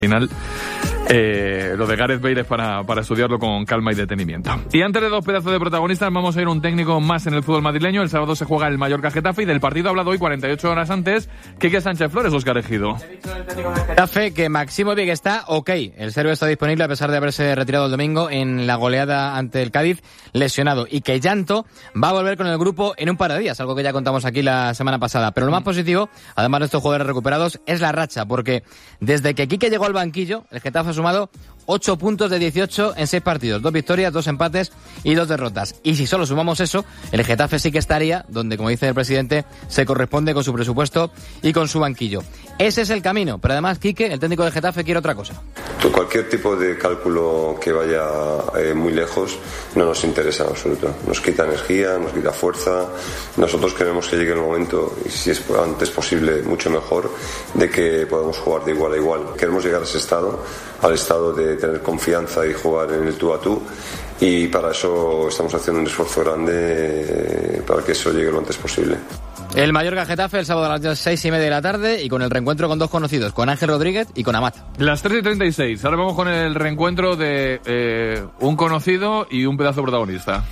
Final, lo de Gareth Bale es para estudiarlo con calma y detenimiento. Y antes de dos pedazos de protagonistas, vamos a ir un técnico más en el fútbol madrileño. El sábado se juega el Mallorca-Getafe y del partido ha hablado hoy 48 horas antes Quique Sánchez Flores, Óscar Ejido. Getafe que Maximovic está ok. El serbio está disponible a pesar de haberse retirado el domingo en la goleada ante el Cádiz, lesionado. Y que Llanto va a volver con el grupo en un par de días, algo que ya contamos aquí la semana pasada. Pero lo más positivo, además de estos jugadores recuperados, es la racha, porque desde que Quique llegó al banquillo, el Getafe ha sumado 8 puntos de 18 en 6 partidos, 2 victorias, 2 empates y 2 derrotas. Y si solo sumamos eso, el Getafe sí que estaría donde, como dice el presidente, se corresponde con su presupuesto y con su banquillo. Ese es el camino, pero además Quique, el técnico del Getafe, quiere otra cosa. Cualquier tipo de cálculo que vaya muy lejos no nos interesa en absoluto. Nos quita energía, nos quita fuerza. Nosotros queremos que llegue el momento, y si es antes posible, mucho mejor, de que podamos jugar de igual a igual. Queremos llegar a ese estado, al estado de tener confianza y jugar en el tú a tú, y para eso estamos haciendo un esfuerzo grande para que eso llegue lo antes posible. El Mallorca-Getafe el sábado a las 6:30 de la tarde y con el reencuentro con dos conocidos, con Ángel Rodríguez y con Amat. Las 3:36. Ahora vamos con el reencuentro de un conocido y un pedazo protagonista.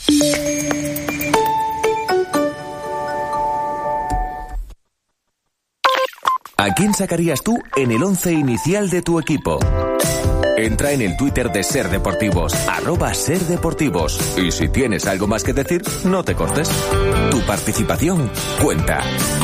¿A quién sacarías tú en el 11 inicial de tu equipo? Entra en el Twitter de Ser Deportivos, @SerDeportivos. Y si tienes algo más que decir, no te cortes. Tu participación cuenta.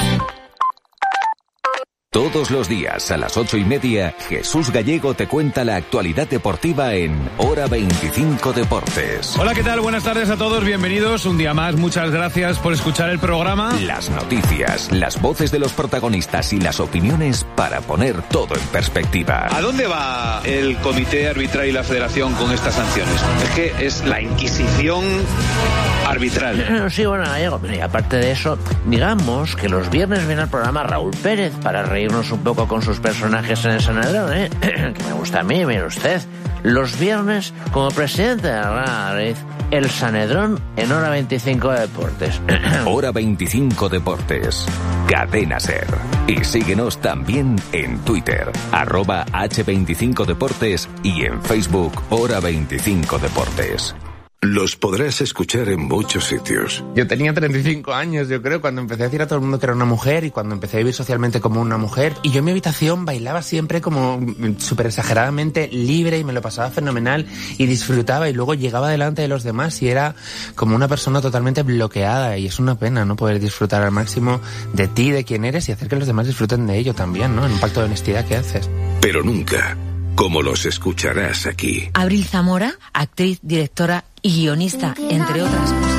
Todos los días a las 8:30, Jesús Gallego te cuenta la actualidad deportiva en Hora 25 Deportes. Hola, ¿qué tal? Buenas tardes a todos, bienvenidos un día más. Muchas gracias por escuchar el programa. Las noticias, las voces de los protagonistas y las opiniones para poner todo en perspectiva. ¿A dónde va el comité arbitral y la federación con estas sanciones? Es que es la Inquisición arbitral. Sí, bueno, Gallego, y aparte de eso, digamos que los viernes viene al programa Raúl Pérez para reírnos un poco con sus personajes en el Sanedrón, que me gusta a mí, mire usted. Los viernes, como presidente de la Madrid, el Sanedrón en Hora 25 Deportes. Hora 25 Deportes. Cadena Ser. Y síguenos también en Twitter, @H25 Deportes y en Facebook, Hora 25 Deportes. Los podrás escuchar en muchos sitios. Yo tenía 35 años, yo creo, cuando empecé a decir a todo el mundo que era una mujer y cuando empecé a vivir socialmente como una mujer. Y yo en mi habitación bailaba siempre como súper exageradamente libre y me lo pasaba fenomenal y disfrutaba, y luego llegaba delante de los demás y era como una persona totalmente bloqueada, y es una pena no poder disfrutar al máximo de ti, de quién eres, y hacer que los demás disfruten de ello también, ¿no? En un pacto de honestidad que haces. Pero nunca como los escucharás aquí. Abril Zamora, actriz, directora y guionista, entre otras cosas.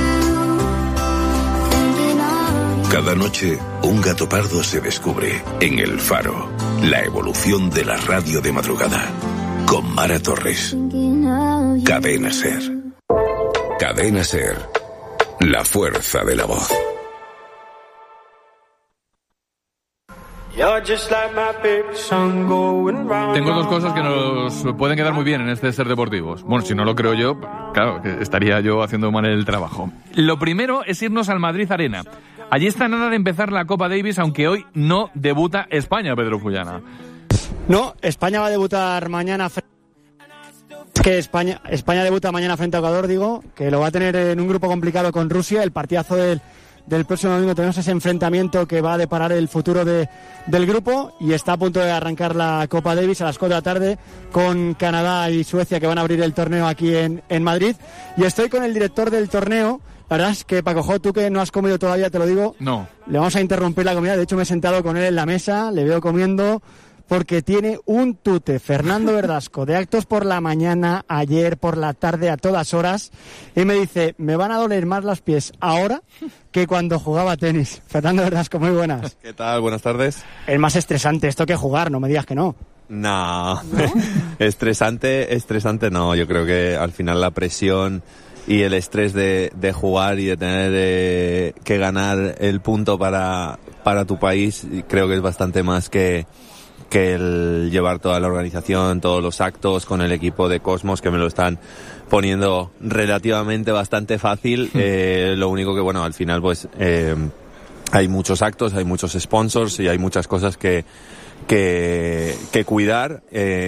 Cada noche, un gato pardo se descubre en El Faro, la evolución de la radio de madrugada, con Mara Torres. Cadena Ser. Cadena Ser. La fuerza de la voz. Tengo dos cosas que nos pueden quedar muy bien en este Ser Deportivos. Bueno, si no lo creo yo, claro, que estaría yo haciendo mal el trabajo. Lo primero es irnos al Madrid Arena. Allí está nada de empezar la Copa Davis, aunque hoy no debuta España, Pedro Fullana. No, España va a debutar mañana. Que España debuta mañana frente a Ecuador, digo, que lo va a tener en un grupo complicado con Rusia. El partidazo del próximo domingo tenemos ese enfrentamiento que va a deparar el futuro del grupo, y está a punto de arrancar la Copa Davis a las 4 de la tarde con Canadá y Suecia, que van a abrir el torneo aquí en Madrid. Y estoy con el director del torneo. La verdad es que, Paco Jo, tú que no has comido todavía, te lo digo. No. Le vamos a interrumpir la comida. De hecho, me he sentado con él en la mesa, le veo comiendo, porque tiene un tute, Fernando Verdasco, de actos por la mañana, ayer, por la tarde, a todas horas, y me dice, me van a doler más los pies ahora que cuando jugaba tenis. Fernando Verdasco, muy buenas. ¿Qué tal? Buenas tardes. Es más estresante esto que jugar, no me digas que no. No. Estresante no. Yo creo que al final la presión y el estrés de jugar y de tener que ganar el punto para tu país, creo que es bastante más que el llevar toda la organización, todos los actos con el equipo de Cosmos, que me lo están poniendo relativamente bastante fácil. Lo único que, bueno, al final pues hay muchos actos, hay muchos sponsors y hay muchas cosas que que cuidar